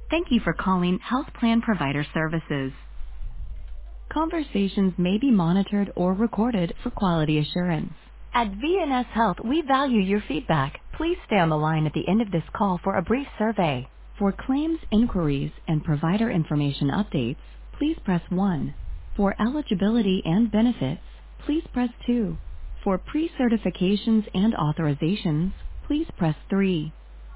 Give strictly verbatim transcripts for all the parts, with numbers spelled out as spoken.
Thank you for calling Health Plan Provider Services. Conversations may be monitored or recorded for quality assurance. At V N S Health, we value your feedback. Please stay on the line at the end of this call for a brief survey. For claims inquiries and provider information updates, please press one. For eligibility and benefits, please press two. For pre-certifications and authorizations, please press three.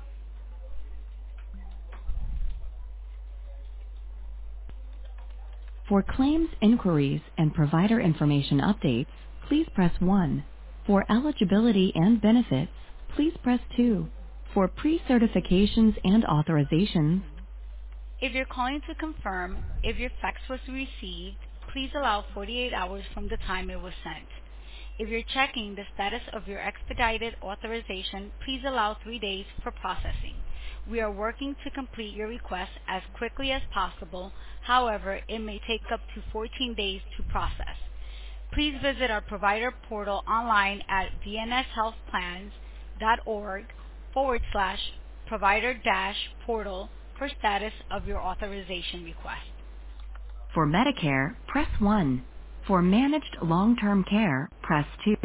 For claims inquiries and provider information updates, please press one. For eligibility and benefits, please press two. For pre-certifications and authorizations, if you're calling to confirm if your fax was received, please allow forty-eight hours from the time it was sent. If you're checking the status of your expedited authorization, please allow three days for processing. We are working to complete your request as quickly as possible. However, it may take up to fourteen days to process. Please visit our provider portal online at vnshealthplans.org forward slash provider dash portal for status of your authorization request. For Medicare, press one. For managed long-term care, press two.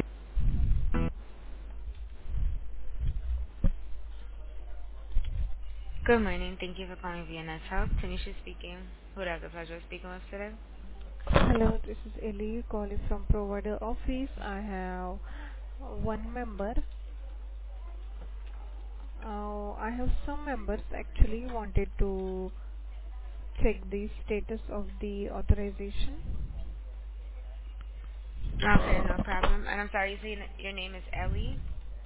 Good morning. Thank you for calling V N S Health. Tanisha speaking. Who do I have the pleasure of speaking with today? Hello, this is Ellie calling from provider office. I have one member. Uh, I have some members actually wanted to check the status of the authorization. Okay, no problem. And I'm sorry, you say your name is Ellie?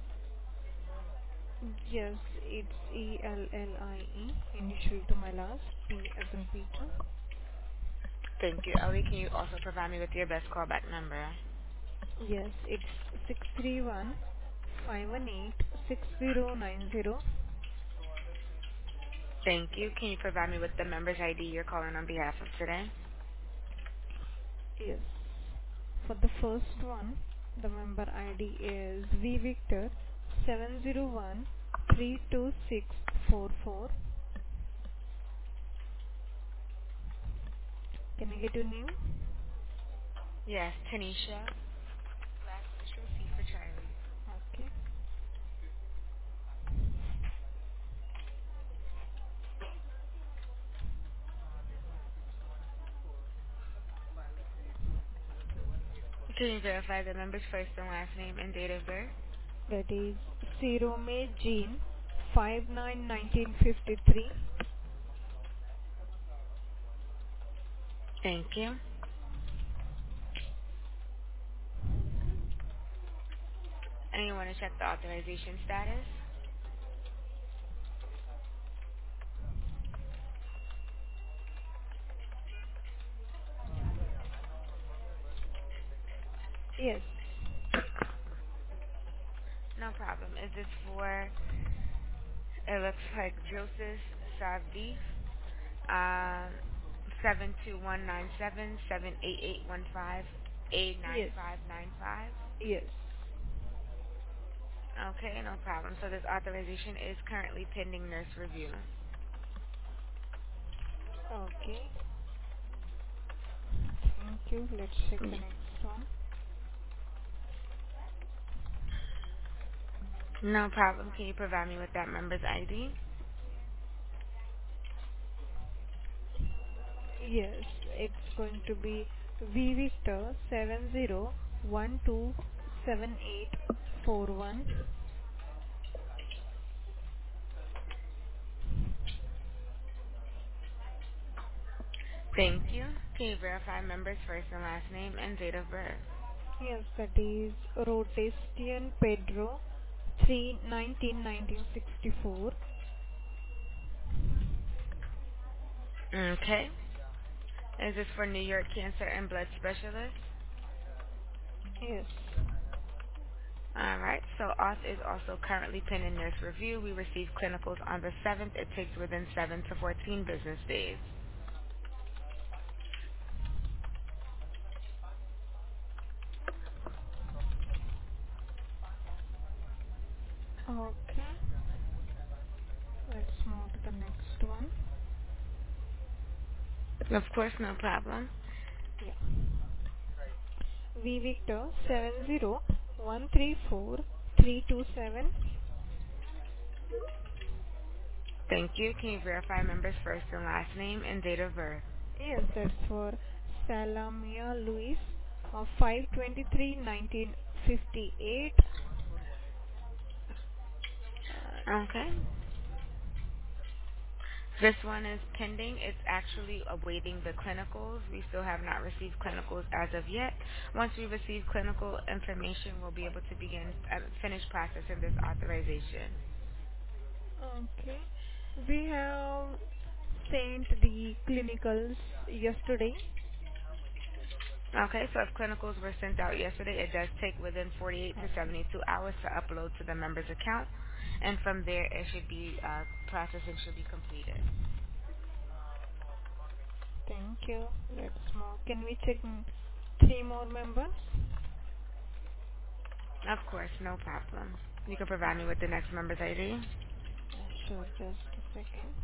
Yes, it's E L L I E, initial to my last, P as in Peter. Thank you. Ellie, can you also provide me with your best callback number? Yes, it's six three one five one eight six zero nine zero. Thank you. Can you provide me with the member's I D you're calling on behalf of today? Yes. For the first one, the member I D is V Victor seven zero one three two six four four. Can I get your name? Yes, Tanisha. Last initial C for Charlie. Okay. Can you verify the member's first and last name and date of birth? That is zero May Jean five nine nineteen fifty three. Thank you. And you want to check the authorization status? Yes. No problem. Is this for, it looks like Joseph Savdi, um, seven two one nine seven seven eight eight one five eight nine Yes. five nine five. Yes. Okay, no problem. So this authorization is currently pending nurse review. Okay. Thank you. Let's check the Mm. next one. No problem. Can you provide me with that member's I D? Yes, it's going to be V Victor seven zero one two seven eight four one. Thank you. Can you verify member's first and last name and date of birth? Yes, that is Rotestian Pedro three nineteen nineteen sixty four. Okay. Is this for New York Cancer and Blood Specialist? Yes. All right. So auth is also currently pending nurse review. We received clinicals on the seventh. It takes within seven to fourteen business days. Okay. Let's move to the next one. Of course, no problem. Yeah. V Victor seven zero one three four three two seven. Thank you. Can you verify member's first and last name and date of birth? Yes, that's for Salamia Luis of five twenty-three nineteen fifty-eight. Uh, Okay. This one is pending. It's actually awaiting the clinicals. We still have not received clinicals as of yet. Once we receive clinical information, we'll be able to begin uh, finish processing this authorization. okay. We have sent the clinicals yesterday. Okay, so if clinicals were sent out yesterday, it does take within forty-eight to Okay. seventy-two hours to upload to the member's account, and from there, it should be uh, processing should be completed. Thank you. Let's move. Can we check mm, three more members? Of course, no problem. You can provide me with the next member's I D. Uh, sure, just a second.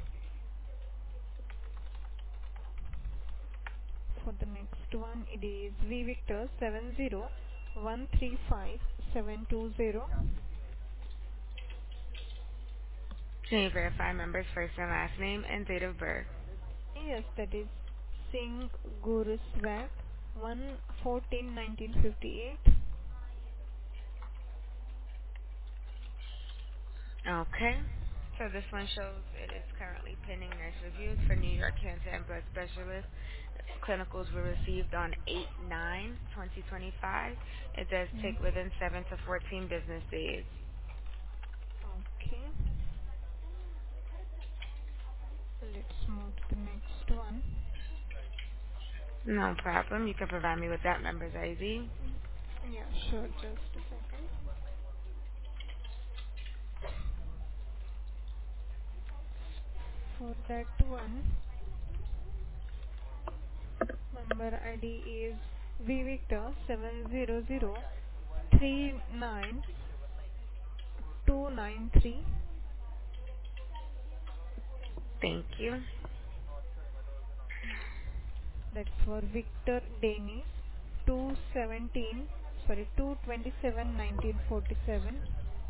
For the next one, it is V Victor seven zero one three five seven two zero. Can you verify member's first and last name and date of birth? Yes, that is Singh Guruswag one fourteen nineteen fifty eight. Okay. So this one shows it is currently pending nurse reviews for New York Cancer and Blood Specialist. Clinicals were received on eight nine twenty twenty-five. It does Mm. take within seven to fourteen business days. Okay. Let's move to the next one. No problem. You can provide me with that member's I D. Yeah, sure. Just a second. For that one, member I D is V Victor seven zero zero three nine two nine three. Thank you. That's for Victor Denis two seventeen. Sorry, two twenty seven nineteen forty seven.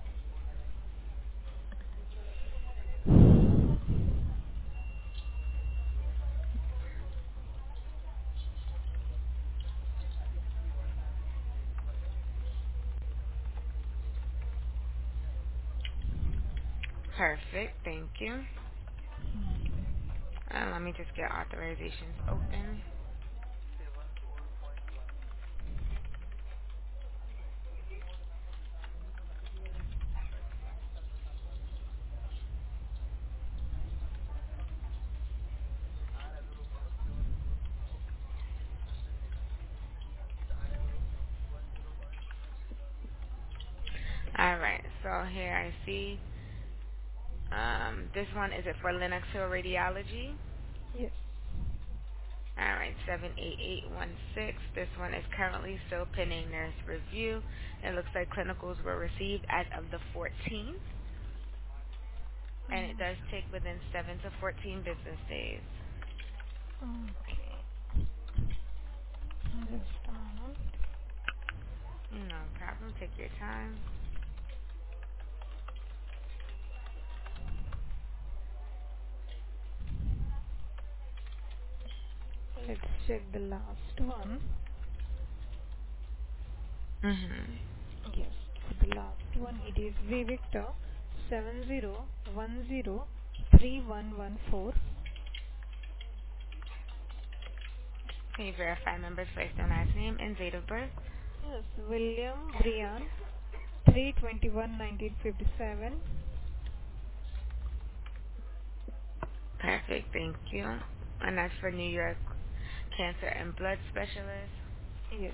Perfect. Thank you. Uh, let me just get authorizations open. All right. So here I see um, this one is it for Lenox Hill Radiology? Yes. All right, seven eight eight one six. This one is currently still pending nurse review. It looks like clinicals were received as of the fourteenth, and it Um, does take within seven to fourteen business days. okay. Just a moment. No problem. Take your time. Let's check the last one. Mm-hmm. Yes, for the last one, it is V Victor seven zero one zero three one one four. Can you verify member's first and last name and date of birth? Yes, William Brian three twenty one nineteen fifty seven. Perfect. Thank you. And that's for New York Cancer and Blood Specialist. Yes,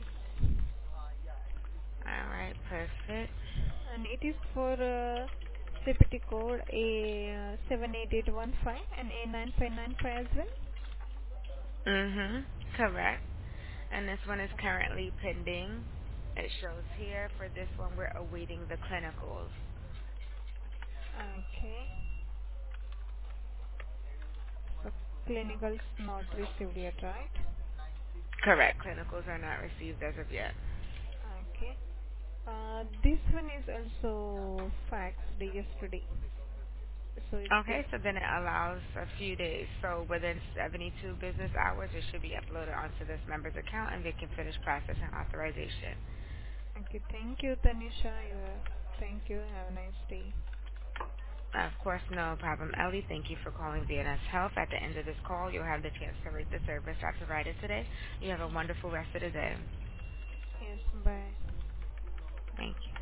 All right. Perfect. and it is for uh, C P T code A uh, seven eight eight one five and A nine five nine five as well. Mm-hmm. Correct. And this one is currently pending. It shows here for this one we're awaiting the clinicals. Okay. Clinicals not received yet, right? Correct. Clinicals are not received as of yet. Okay. Uh, this one is also faxed yesterday. So it Okay, takes, so then it allows a few days. So within seventy-two business hours, it should be uploaded onto this member's account and they can finish processing authorization. okay, thank you, Tanisha. You are, thank you. Have a nice day. Of course, no problem. Ellie, thank you for calling V N S Health. At the end of this call, you'll have the chance to rate the service I provided today. You have a wonderful rest of the day. Yes, bye. Thank you.